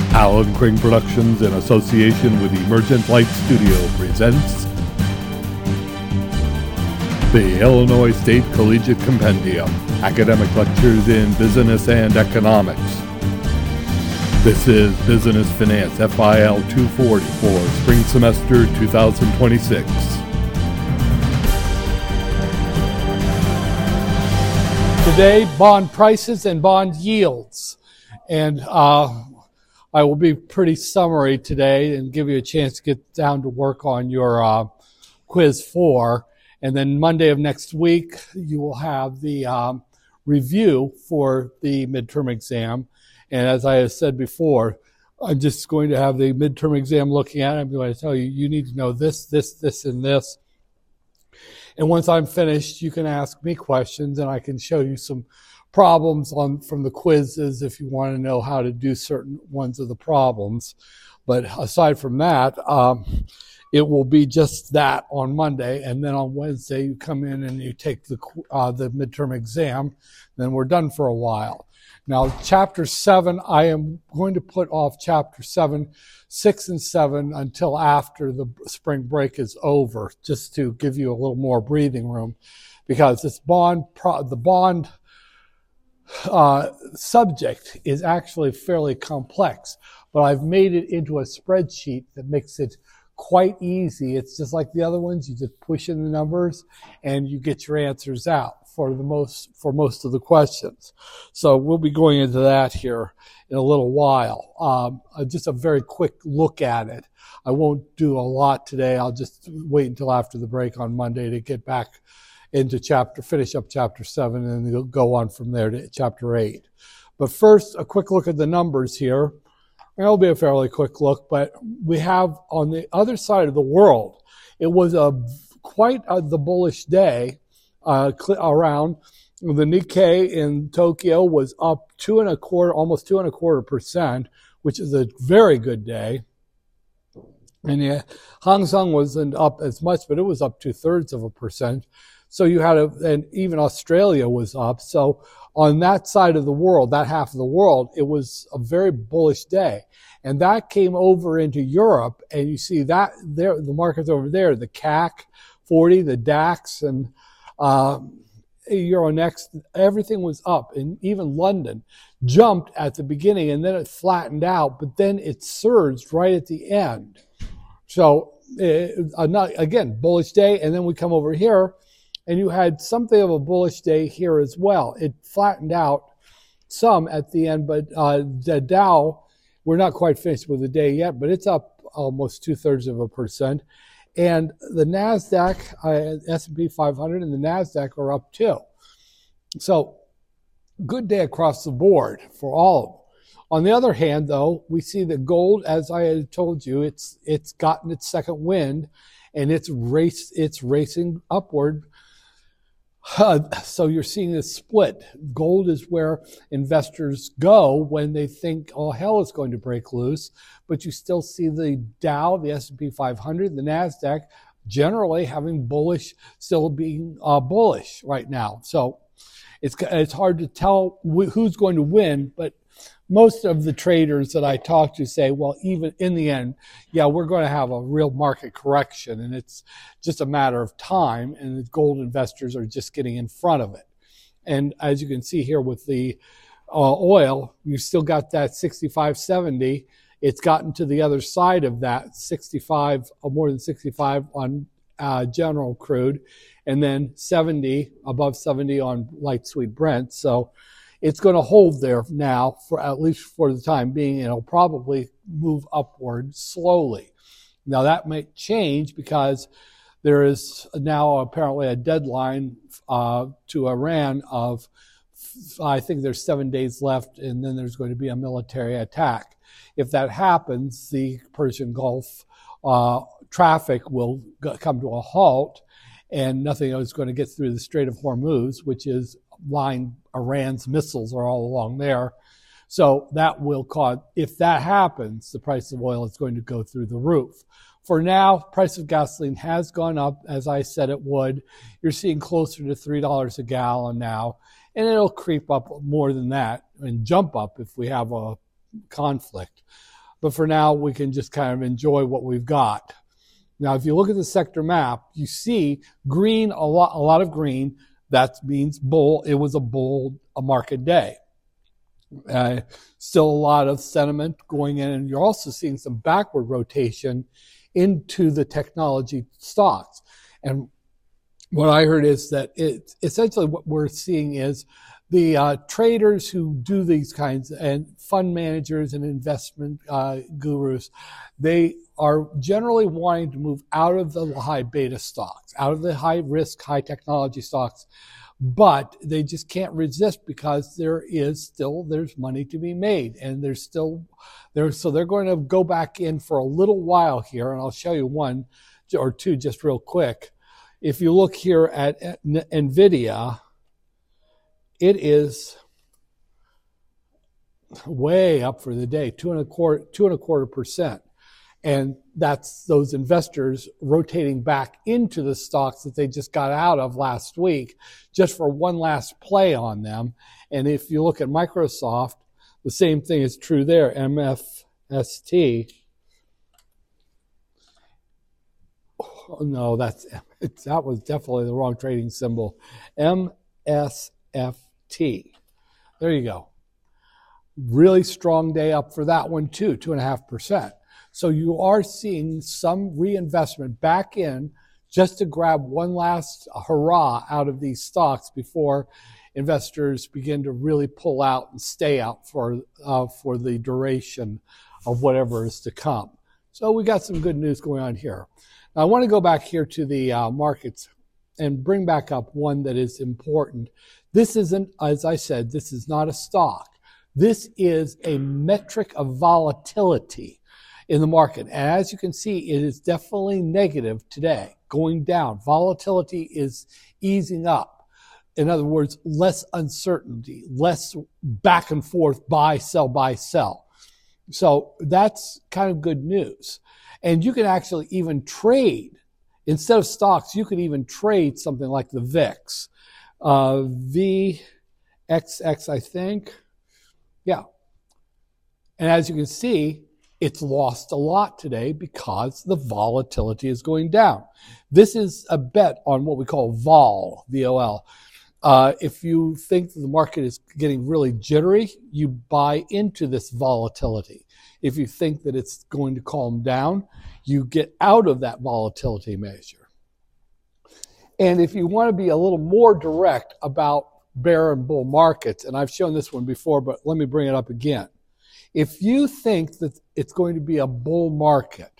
Alan Crane Productions, in association with Emergent Light Studio, presents the Illinois State Collegiate Compendium, academic lectures in business and economics. This is Business Finance FIL 240 for spring semester 2026. Today, bond prices and bond yields. And I will be pretty summary today and give you a chance to get down to work on your quiz 4. And then Monday of next week, you will have the review for the midterm exam. And as I have said before, I'm just going to have the midterm exam looking at it. I'm going to tell you, you need to know this, this, and this. And once I'm finished, you can ask me questions and I can show you some problems from the quizzes if you want to know how to do certain ones of the problems. But aside from that, it will be just that on Monday, and then on Wednesday you come in and you take the midterm exam. Then we're done for a while. Now, Chapter 7, I am going to put off Chapter 7, 6, and 7 until after the spring break is over, just to give you a little more breathing room, because this the bond subject is actually fairly complex, but I've made it into a spreadsheet that makes it quite easy. It's just like the other ones. You just push in the numbers and you get your answers out for most of the questions. So we'll be going into that here in a little while. Just a very quick look at it. I won't do a lot today. I'll just wait until after the break on Monday to get back into finish up Chapter 7, and then go on from there to Chapter 8. But first, a quick look at the numbers here. It'll be a fairly quick look, but we have on the other side of the world, it was quite the bullish day around. The Nikkei in Tokyo was up almost 2.25%, which is a very good day. And the Hang Seng wasn't up as much, but it was up 0.2%. So you had and even Australia was up. So on that side of the world, that half of the world, it was a very bullish day. And that came over into Europe, and you see that there, the markets over there, the CAC 40, the DAX, and Euronext, everything was up. And even London jumped at the beginning, and then it flattened out, but then it surged right at the end. So again, bullish day, and then we come over here, and you had something of a bullish day here as well. It flattened out some at the end, but the Dow, we're not quite finished with the day yet, but it's up almost 0.2%. And the NASDAQ, S&P 500 and the NASDAQ are up too. So good day across the board for all of them. On the other hand, though, we see that gold, as I had told you, it's gotten its second wind, and it's racing upward. So you're seeing this split. Gold is where investors go when they think all hell is going to break loose, but you still see the Dow, the S&P 500, the NASDAQ generally still being bullish right now. So it's hard to tell who's going to win, but most of the traders that I talk to say, well, even in the end, yeah, we're going to have a real market correction, and it's just a matter of time, and the gold investors are just getting in front of it. And as you can see here with the oil, you still got that 65.70. It's gotten to the other side of that 65, more than 65 on general crude, and then 70, above 70 on light sweet Brent. So it's going to hold there now, for at least for the time being. It'll probably move upward slowly. Now that might change because there is now apparently a deadline to Iran of, I think there's 7 days left, and then there's going to be a military attack. If that happens, the Persian Gulf traffic will come to a halt, and nothing is going to get through the Strait of Hormuz, which is Iran's missiles are all along there. So that will cause, if that happens, the price of oil is going to go through the roof. For now, price of gasoline has gone up, as I said it would. You're seeing closer to $3 a gallon now, and it'll creep up more than that and jump up if we have a conflict. But for now, we can just kind of enjoy what we've got. Now, if you look at the sector map, you see green, a lot of green. That means bull. It was a market day. Still a lot of sentiment going in, and you're also seeing some backward rotation into the technology stocks. And what I heard is that essentially what we're seeing is the traders who do these kinds, and fund managers and investment gurus, they are generally wanting to move out of the high beta stocks, out of the high risk, high technology stocks, but they just can't resist because there's money to be made, and so they're going to go back in for a little while here, and I'll show you one or two just real quick. If you look here at NVIDIA, it is way up for the day, 2.25%. And that's those investors rotating back into the stocks that they just got out of last week, just for one last play on them. And if you look at Microsoft, the same thing is true there, MFST. Oh, no, that was definitely the wrong trading symbol. MSFT. There you go. Really strong day up for that one too, 2.5%. So you are seeing some reinvestment back in just to grab one last hurrah out of these stocks before investors begin to really pull out and stay out for the duration of whatever is to come. So we got some good news going on here. Now I want to go back here to the markets and bring back up one that is important. This isn't, as I said, this is not a stock. This is a metric of volatility in the market. And as you can see, it is definitely negative today, going down. Volatility is easing up. In other words, less uncertainty, less back and forth, buy, sell, buy, sell. So that's kind of good news. And you can actually even trade, instead of stocks, you could even trade something like the VIX. VXX, I think. Yeah. And as you can see, it's lost a lot today because the volatility is going down. This is a bet on what we call vol, V-O-L. If you think that the market is getting really jittery, you buy into this volatility. If you think that it's going to calm down, you get out of that volatility measure. And if you want to be a little more direct about bear and bull markets, and I've shown this one before, but let me bring it up again. If you think that it's going to be a bull market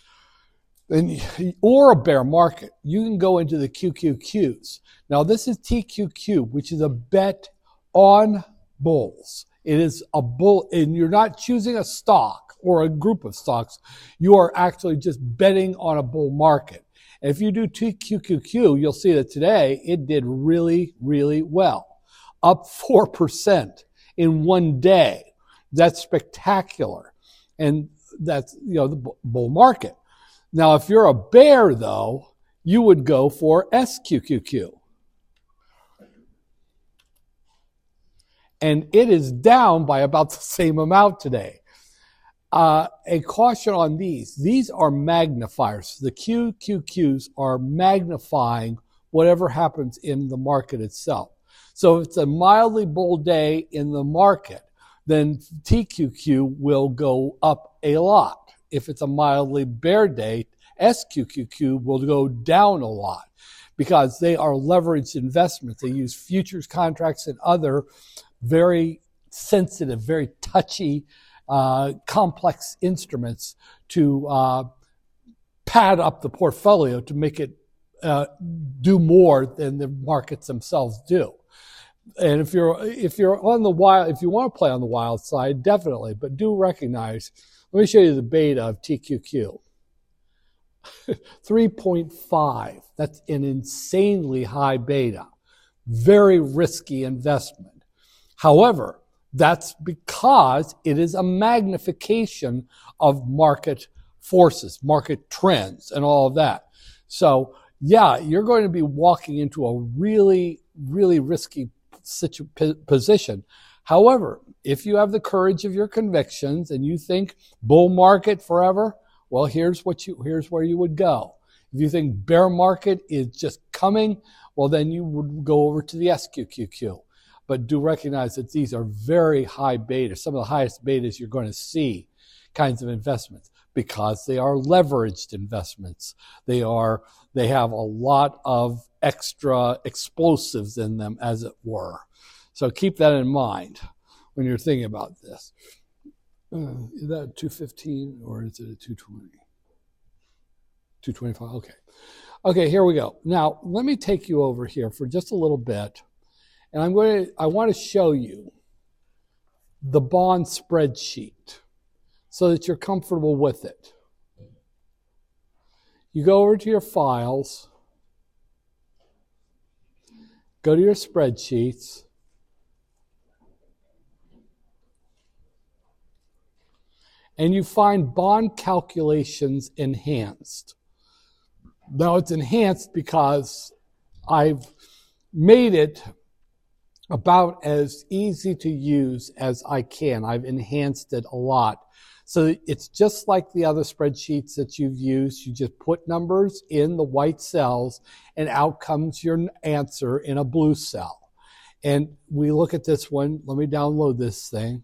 or a bear market, you can go into the QQQs. Now, this is TQQ, which is a bet on bulls. It is a bull, and you're not choosing a stock or a group of stocks. You are actually just betting on a bull market. And if you do TQQQ, you'll see that today it did really, really well, up 4% in one day. That's spectacular. And that's, the bull market. Now, if you're a bear, though, you would go for SQQQ. And it is down by about the same amount today. A caution on these. These are magnifiers. The QQQs are magnifying whatever happens in the market itself. So if it's a mildly bull day in the market, then TQQ will go up a lot. If it's a mildly bear day, SQQQ will go down a lot because they are leveraged investments. They use futures contracts and other very sensitive, very touchy, complex instruments to pad up the portfolio to make it do more than the markets themselves do. And if you're on the wild, if you want to play on the wild side, definitely, but do recognize. Let me show you the beta of TQQ. 3.5. That's an insanely high beta. Very risky investment. However, that's because it is a magnification of market forces, market trends, and all of that. So, yeah, you're going to be walking into a really, really risky position. However, if you have the courage of your convictions and you think bull market forever, well, here's where you would go. If you think bear market is just coming, well, then you would go over to the SQQQ. But do recognize that these are very high betas, some of the highest betas you're going to see kinds of investments, because they are leveraged investments. They have a lot of extra explosives in them, as it were. So keep that in mind when you're thinking about this. Is that a 215 or is it a 220? 225, okay. Okay, here we go. Now, let me take you over here for just a little bit, and I want to show you the bond spreadsheet so that you're comfortable with it. You go over to your files, go to your spreadsheets, and you find bond calculations enhanced. Now it's enhanced because I've made it about as easy to use as I can. I've enhanced it a lot. So it's just like the other spreadsheets that you've used. You just put numbers in the white cells and out comes your answer in a blue cell. And we look at this one. Let me download this thing.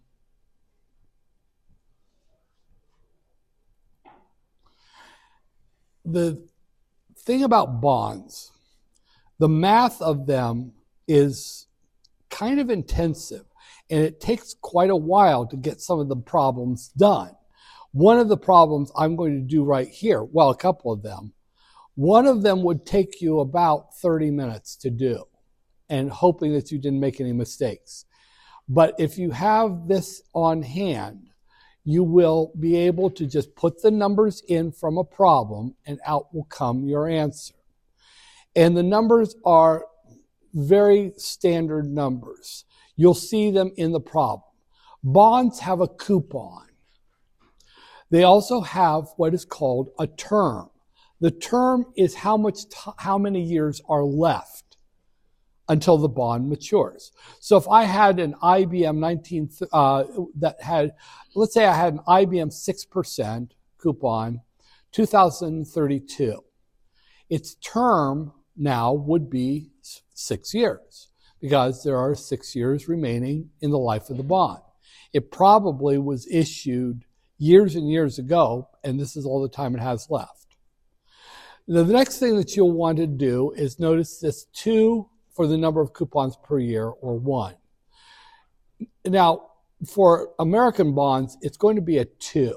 The thing about bonds, the math of them is kind of intensive, and it takes quite a while to get some of the problems done. One of the problems I'm going to do right here, well, a couple of them, one of them would take you about 30 minutes to do, and hoping that you didn't make any mistakes. But if you have this on hand, you will be able to just put the numbers in from a problem and out will come your answer. And the numbers are very standard numbers. You'll see them in the problem. Bonds have a coupon. They also have what is called a term. The term is how many years are left until the bond matures. So if I had an IBM let's say I had an IBM 6% coupon, 2032. Its term now would be 6 years because there are 6 years remaining in the life of the bond. It probably was issued years and years ago, and this is all the time it has left. Now, the next thing that you'll want to do is notice this 2 for the number of coupons per year, or 1. Now, for American bonds, it's going to be a 2.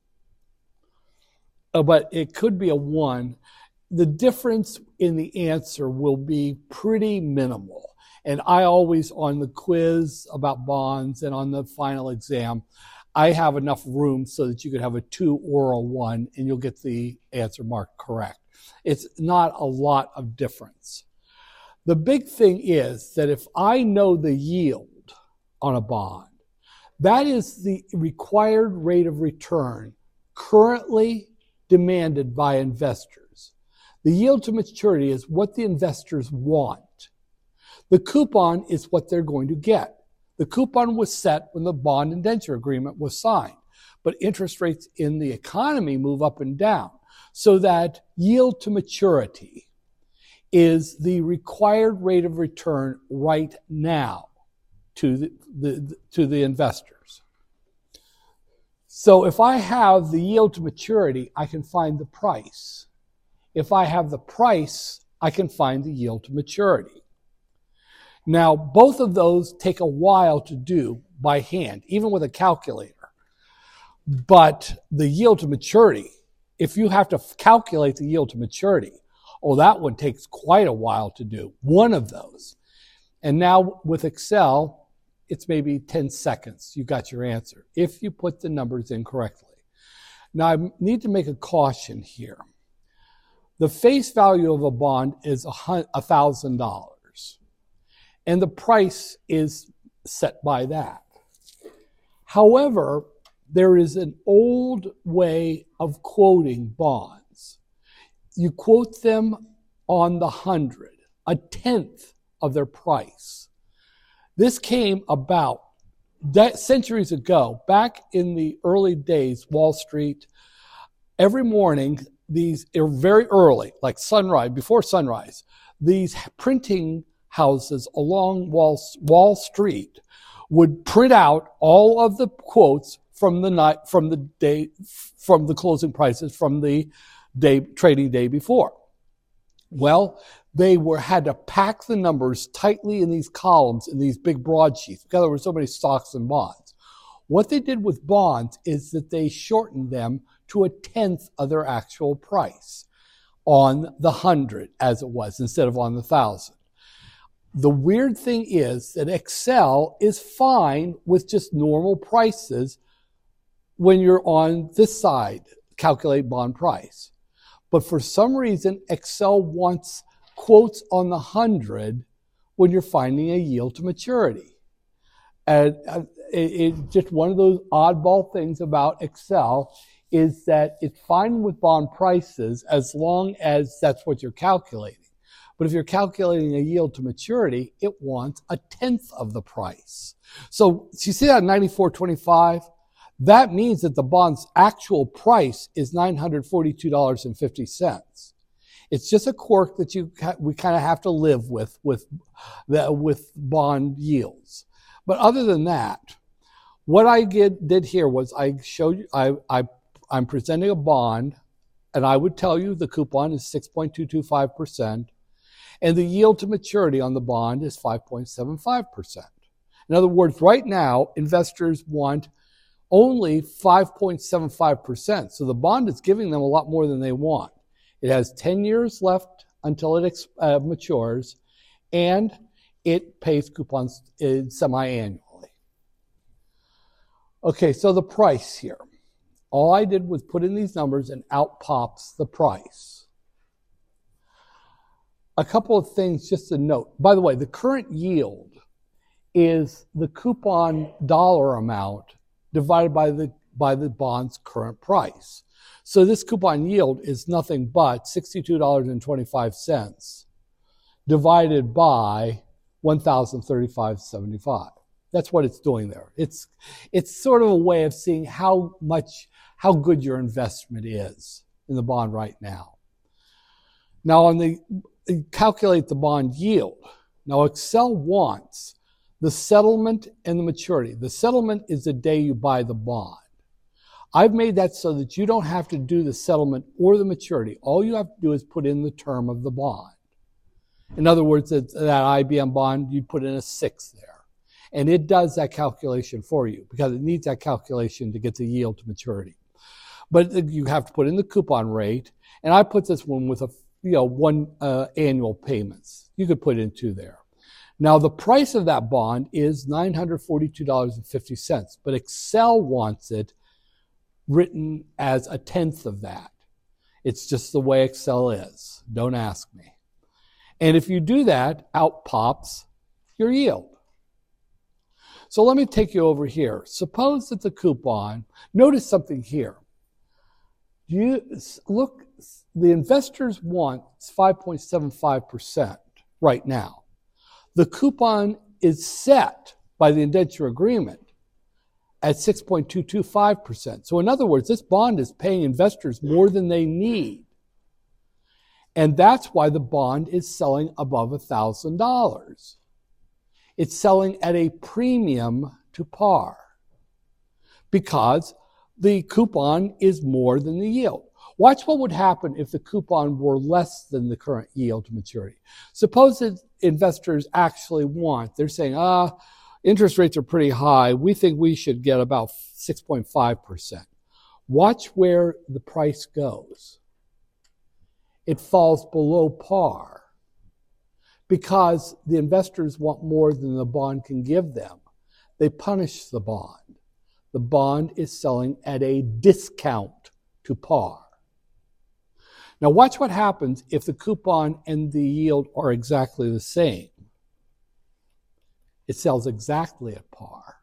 But it could be a 1. The difference in the answer will be pretty minimal. And I always, on the quiz about bonds and on the final exam, I have enough room so that you could have a 2 or a 1 and you'll get the answer marked correct. It's not a lot of difference. The big thing is that if I know the yield on a bond, that is the required rate of return currently demanded by investors. The yield to maturity is what the investors want. The coupon is what they're going to get. The coupon was set when the bond indenture agreement was signed, but interest rates in the economy move up and down, so that yield to maturity is the required rate of return right now to the investors. So if I have the yield to maturity, I can find the price. If I have the price, I can find the yield to maturity. Now, both of those take a while to do by hand, even with a calculator. But the yield to maturity, if you have to calculate the yield to maturity, that one takes quite a while to do, one of those. And now with Excel, it's maybe 10 seconds. You got your answer if you put the numbers in correctly. Now, I need to make a caution here. The face value of a bond is $1,000, and the price is set by that. However, there is an old way of quoting bonds. You quote them on the 100, a tenth of their price. This came about that centuries ago, back in the early days, Wall Street, every morning, these are very early, like sunrise, before sunrise, these printing houses along Wall Street would print out all of the quotes from the closing prices from the trading day before. Well, they had to pack the numbers tightly in these columns, in these big broadsheets, because there were so many stocks and bonds. What they did with bonds is that they shortened them to 1/10 of their actual price on the 100, as it was, instead of on the 1,000. The weird thing is that Excel is fine with just normal prices when you're on this side, calculate bond price. But for some reason, Excel wants quotes on the 100 when you're finding a yield to maturity. And it's just one of those oddball things about Excel is that it's fine with bond prices as long as that's what you're calculating. But if you're calculating a yield to maturity, it wants 1/10 of the price. So you see that 94.25? That means that the bond's actual price is $942.50. It's just a quirk that we kind of have to live with bond yields. But other than that, what I did here was I showed you, I'm presenting a bond, and I would tell you the coupon is 6.225%, and the yield to maturity on the bond is 5.75%. In other words, right now, investors want only 5.75%. So the bond is giving them a lot more than they want. It has 10 years left until it matures, and it pays coupons semi-annually. Okay, so the price here. All I did was put in these numbers and out pops the price. A couple of things just to note. By the way, the current yield is the coupon dollar amount divided by the bond's current price. So this coupon yield is nothing but $62.25 divided by 1,035.75. That's what it's doing there. It's sort of a way of seeing how good your investment is in the bond right now. Now calculate the bond yield. Now Excel wants the settlement and the maturity. The settlement is the day you buy the bond. I've made that so that you don't have to do the settlement or the maturity. All you have to do is put in the term of the bond. In other words, that IBM bond, you put in a 6 there. And it does that calculation for you because it needs that calculation to get the yield to maturity. But you have to put in the coupon rate. And I put this one with one annual payments. You could put in 2 there. Now, the price of that bond is $942.50, but Excel wants it written as 1/10 of that. It's just the way Excel is. Don't ask me. And if you do that, out pops your yield. So let me take you over here. Suppose that the coupon, notice something here. You look, the investors want 5.75% right now. The coupon is set by the indenture agreement at 6.225%. So in other words, this bond is paying investors more than they need. And that's why the bond is selling above $1,000. It's selling at a premium to par because the coupon is more than the yield. Watch what would happen if the coupon were less than the current yield to maturity. Suppose that investors actually they're saying, interest rates are pretty high. We think we should get about 6.5%. Watch where the price goes. It falls below par because the investors want more than the bond can give them. They punish the bond. The bond is selling at a discount to par. Now watch what happens if the coupon and the yield are exactly the same. It sells exactly at par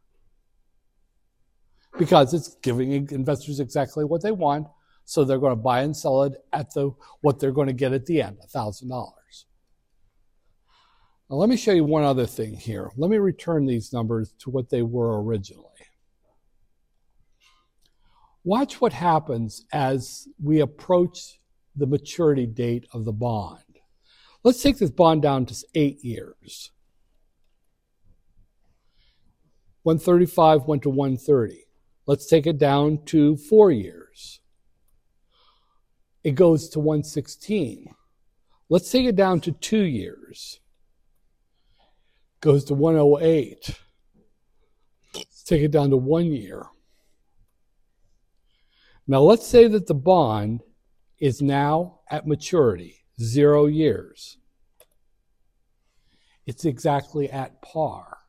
because it's giving investors exactly what they want, so they're going to buy and sell it at what they're going to get at the end, $1,000. Now, let me show you one other thing here. Let me return these numbers to what they were originally. Watch what happens as we approach the maturity date of the bond. Let's take this bond down to 8 years. 135 went to 130. Let's take it down to 4 years. It goes to 116. Let's take it down to 2 years. Goes to 108. Let's take it down to 1 year. Now let's say that the bond is now at maturity, 0 years. It's exactly at par.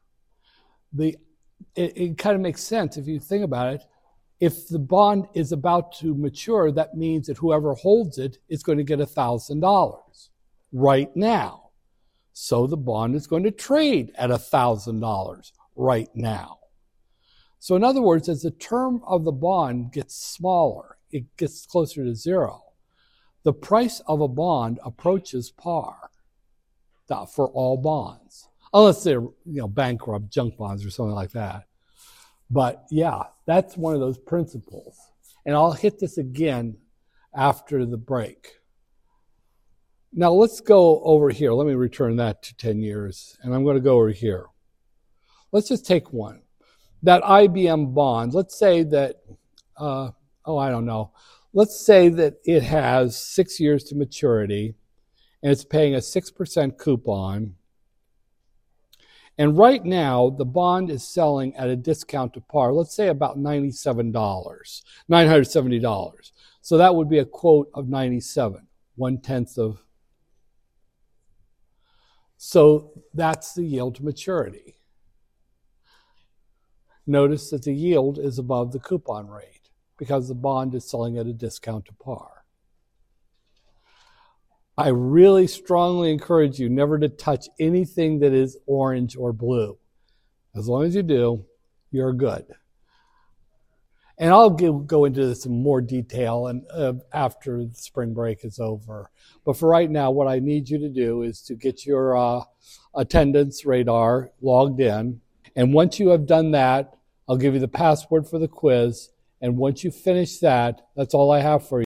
It kind of makes sense if you think about it. If the bond is about to mature, that means that whoever holds it is going to get $1,000 right now. So the bond is going to trade at $1,000 right now. So in other words, as the term of the bond gets smaller, it gets closer to 0, the price of a bond approaches par for all bonds. Unless they're bankrupt junk bonds or something like that. But yeah, that's one of those principles. And I'll hit this again after the break. Now let's go over here. Let me return that to 10 years. And I'm going to go over here. Let's just take one. That IBM bond, let's say that, I don't know. Let's say that it has 6 years to maturity and it's paying a 6% coupon. And right now, the bond is selling at a discount to par, let's say about $970. So that would be a quote of 97, 1/10 of. So that's the yield to maturity. Notice that the yield is above the coupon rate because the bond is selling at a discount to par. I really strongly encourage you never to touch anything that is orange or blue. As long as you do, you're good. And I'll go into this in more detail after the spring break is over. But for right now, what I need you to do is to get your attendance radar logged in. And once you have done that, I'll give you the password for the quiz. And once you finish that, that's all I have for you.